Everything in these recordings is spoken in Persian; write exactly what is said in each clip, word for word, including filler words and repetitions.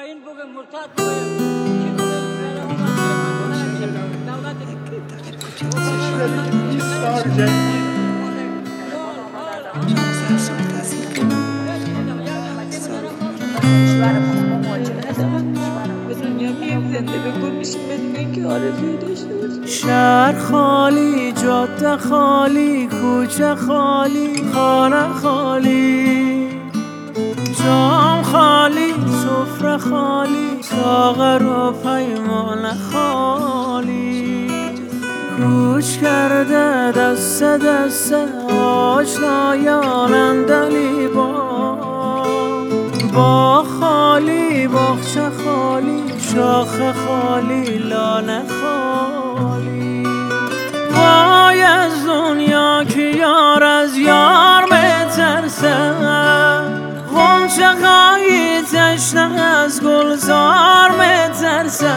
این بگه مرتد شهر خالی، جاده خالی، کوچه خالی، خانه خالی، جام خالی، سفره خالی، ساغر و پیمانه خالی. کوچ کرده دست دست آشنایان دلی با با خالی، باغچه خالی، شاخ خالی، لانه خالی. وای از دنیا که یار از یار میترسه، غنچه خواهی تشنه از گلزار میترسه،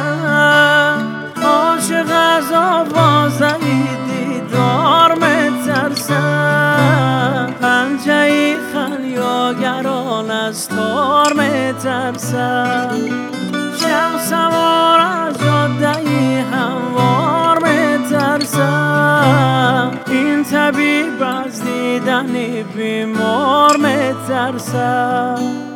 عاشق از آوازه دیدار میترسه، پنجه خلیاگران از تار میترسه، شب سوار از جاده هموار میترسه، این طبیب از دیدن بیمار میترسه.